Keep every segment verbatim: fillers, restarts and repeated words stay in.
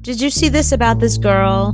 Did you see this about this girl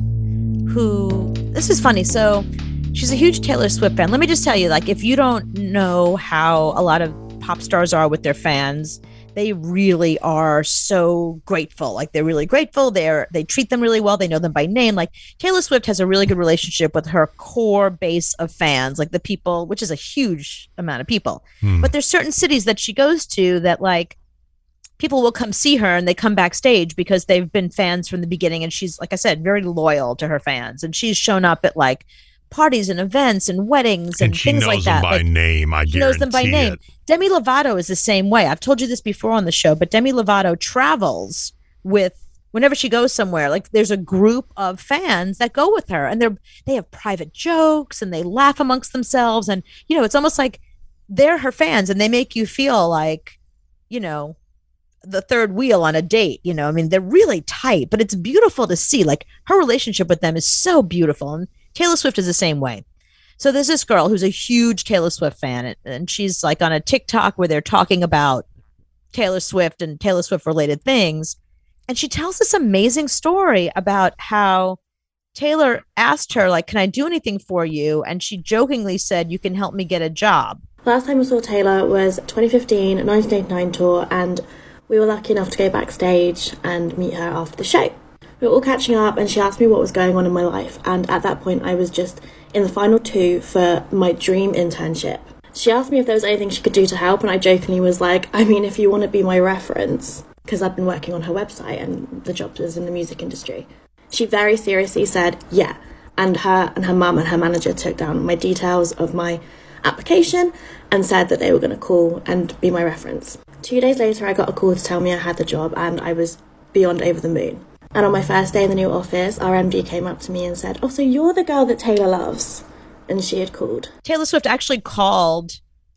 who, this is funny. So she's a huge Taylor Swift fan. Let me just tell you, like, if you don't know how a lot of pop stars are with their fans, they really are so grateful. Like, they're really grateful. They're, they treat them really well. They know them by name. Like, Taylor Swift has a really good relationship with her core base of fans, like the people, which is a huge amount of people. Hmm. But there's certain cities that she goes to that, like, people will come see her and they come backstage because they've been fans from the beginning. And she's, like I said, very loyal to her fans. And she's shown up at, like, parties and events and weddings and, and things like that. She knows them by like, name, I She knows them by name. It. Demi Lovato is the same way. I've told you this before on the show, but Demi Lovato travels with, whenever she goes somewhere, like, there's a group of fans that go with her, and they're they have private jokes and they laugh amongst themselves. And, you know, it's almost like they're her fans and they make you feel like, you know, the third wheel on a date. You know, I mean, they're really tight, but it's beautiful to see. Like, her relationship with them is so beautiful. And Taylor Swift is the same way. So there's this girl who's a huge Taylor Swift fan, and she's like on a TikTok where they're talking about Taylor Swift and Taylor Swift related things. And she tells this amazing story about how Taylor asked her, like, can I do anything for you? And she jokingly said, you can help me get a job. Last time I saw Taylor was twenty fifteen nineteen eighty-nine tour, and we were lucky enough to go backstage and meet her after the show. We were all catching up and she asked me what was going on in my life, and at that point I was just in the final two for my dream internship. She asked me if there was anything she could do to help, and I jokingly was like, I mean, if you want to be my reference, because I've been working on her website and the job is in the music industry. She very seriously said, yeah, and her and her mum and her manager took down my details of my application and said that they were going to call and be my reference. Two days later I got a call to tell me I had the job, and I was beyond over the moon. And on my first day in the new office, our M D came up to me and said, oh, so you're the girl that Taylor loves. And she had called. Taylor Swift actually called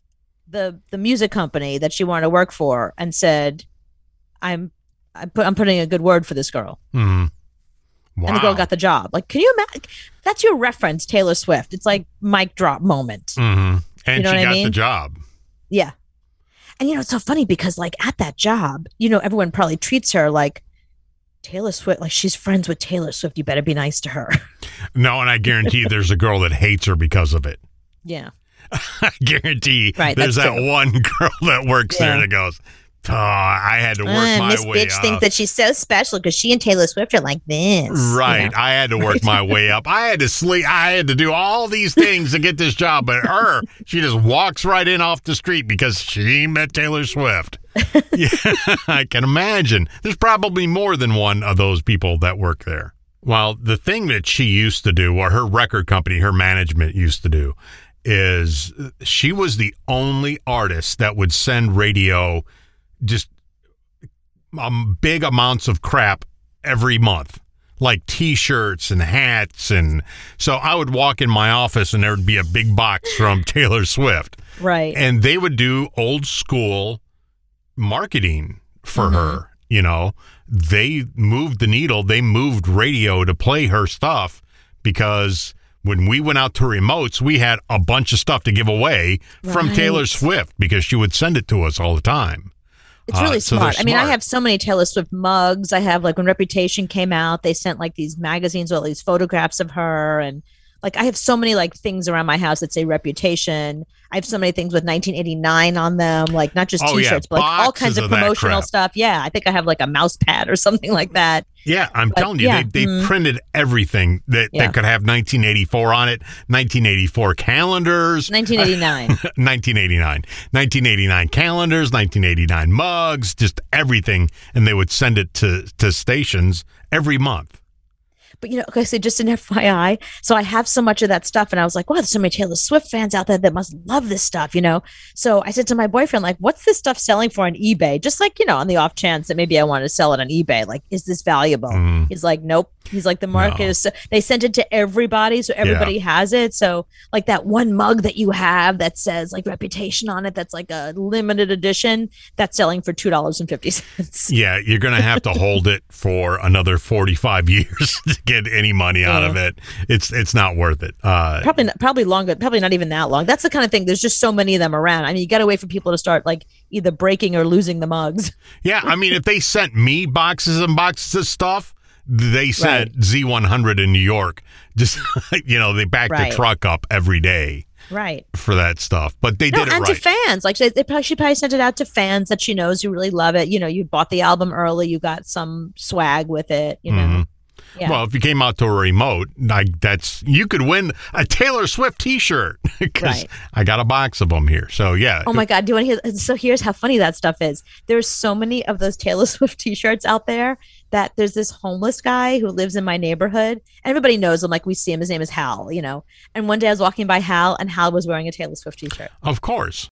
the the music company that she wanted to work for and said, I'm I'm, put, I'm putting a good word for this girl. Mm. Wow. And the girl got the job. Like, can you imagine? That's your reference, Taylor Swift. It's like mic drop moment. Mm-hmm. And you know she what got I mean? the job. Yeah. And, you know, it's so funny because, like, at that job, you know, everyone probably treats her like Taylor Swift, like, she's friends with Taylor Swift. You better be nice to her. No, and I guarantee there's a girl that hates her because of it. Yeah. I guarantee right, there's that true. one girl that works yeah. there that goes, oh, I had to work uh, my Miss way Bitch up. thinks that she's so special because she and Taylor Swift are like this. Right. You know? I had to work my way up. I had to sleep. I had to do all these things to get this job. But her, she just walks right in off the street because she met Taylor Swift. Yeah, I can imagine. There's probably more than one of those people that work there. Well, the thing that she used to do, or her record company, her management used to do, is she was the only artist that would send radio just um, big amounts of crap every month, like T-shirts and hats. And so I would walk in my office and there would be a big box from Taylor Swift. Right. And they would do old school marketing for mm-hmm. her. You know, they moved the needle. They moved radio to play her stuff because when we went out to remotes, we had a bunch of stuff to give away right. from Taylor Swift because she would send it to us all the time. It's really uh, so smart. I mean, smart. I have so many Taylor Swift mugs. I have, like, when Reputation came out, they sent like these magazines with all these photographs of her. And like, I have so many like things around my house that say Reputation. I have so many things with nineteen eighty-nine on them, like not just oh, T-shirts, yeah. but like all kinds of, of promotional stuff. Yeah, I think I have like a mouse pad or something like that. Yeah, I'm but, telling you, yeah. they, they mm-hmm. printed everything that, yeah. that could have nineteen eighty-four on it, nineteen eighty-four calendars. nineteen eighty-nine. nineteen eighty-nine. nineteen eighty-nine calendars, nineteen eighty-nine mugs, just everything. And they would send it to, to stations every month. But, you know, okay, so just an F Y I. So I have so much of that stuff. And I was like, wow, there's so many Taylor Swift fans out there that must love this stuff, you know? So I said to my boyfriend, like, what's this stuff selling for on eBay? Just like, you know, on the off chance that maybe I want to sell it on eBay. Like, is this valuable? Mm. He's like, nope. He's like, the market no. is, so, they sent it to everybody. So everybody yeah. has it. So like that one mug that you have that says like Reputation on it, that's like a limited edition, that's selling for two dollars and fifty cents. Yeah, you're going to have to hold it for another forty-five years to get any money out yeah. of it. It's it's not worth it. Uh, probably not, probably longer, probably not even that long. That's the kind of thing. There's just so many of them around. I mean, you got to wait for people to start like either breaking or losing the mugs. Yeah, I mean, if they sent me boxes and boxes of stuff, they sent Right. Z one hundred in New York. Just, you know, they backed Right. the truck up every day Right. for that stuff. But they No, did it and right. to fans, like they, they probably, she probably sent it out to fans that she knows who really love it. You know, you bought the album early, you got some swag with it. You know, Mhm. yeah. Well, if you came out to a remote, like that's you could win a Taylor Swift T-shirt because Right. I got a box of them here. So yeah. Oh my God! Do you want to hear? So here's how funny that stuff is. There's so many of those Taylor Swift T-shirts out there that there's this homeless guy who lives in my neighborhood. And everybody knows him. Like we see him. His name is Hal. You know. And one day I was walking by Hal, and Hal was wearing a Taylor Swift T-shirt. Of course.